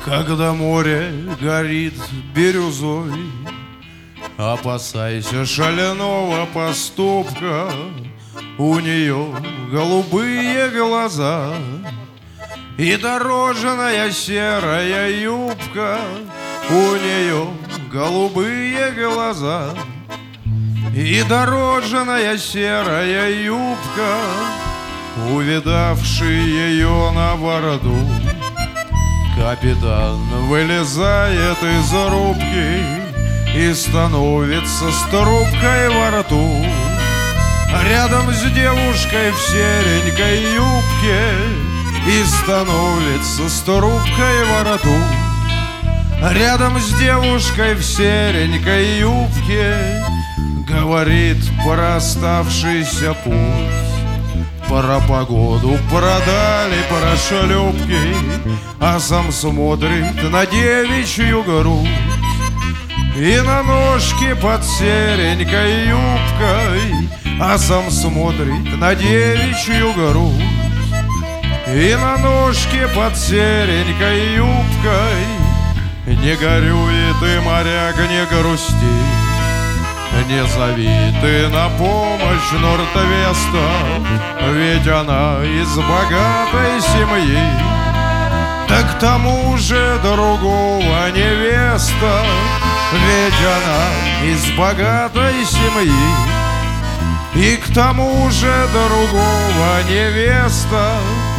Когда море горит бирюзой, опасайся шального поступка. У нее голубые глаза и дорожная серая юбка. У нее голубые глаза и дорожная серая юбка. Увидавший ее на бороду, капитан вылезает из рубки и становится с трубкой во рту. Рядом с девушкой в серенькой юбке и становится с трубкой во рту. Рядом с девушкой в серенькой юбке говорит про оставшийся путь, про погоду, продали, про шлюпки, а сам смотрит на девичью грудь и на ножки под серенькой юбкой, а сам смотрит на девичью грудь и на ножки под серенькой юбкой. Не горюй ты, моряк, не грусти, не зови ты на помощь Норд-Веста, ведь она из богатой семьи, да к тому же другого невеста, ведь она из богатой семьи, и к тому же другого невеста.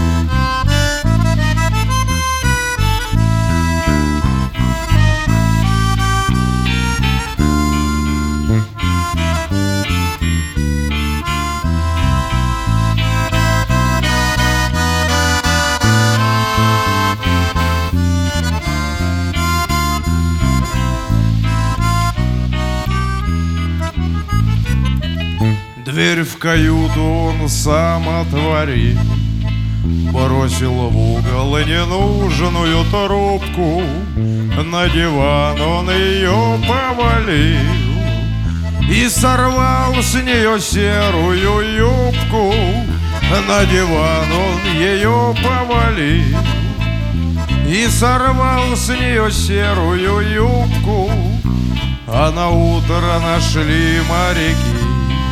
Дверь в каюту он сам отворил, бросил в угол ненужную трубку. На диван он ее повалил и сорвал с нее серую юбку. На диван он ее повалил и сорвал с нее серую юбку. А на утро нашли моряки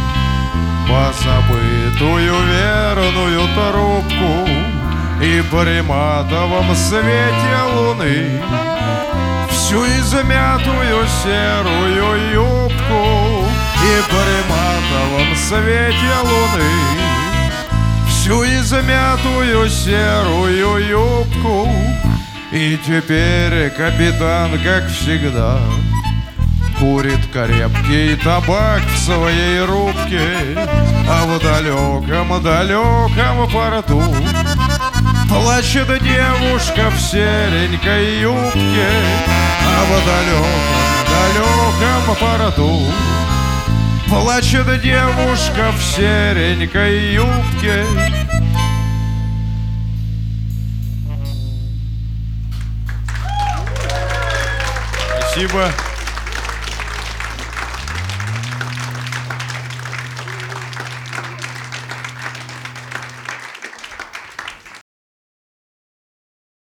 позабытую верную трубку, и при матовом свете луны всю измятую серую юбку, и при матовом свете луны всю измятую серую юбку. И теперь капитан, как всегда, курит крепкий табак в своей рубке, а в далеком-далеком порту плачет девушка в серенькой юбке, а в далеком-далеком порту плачет девушка в серенькой юбке. Спасибо.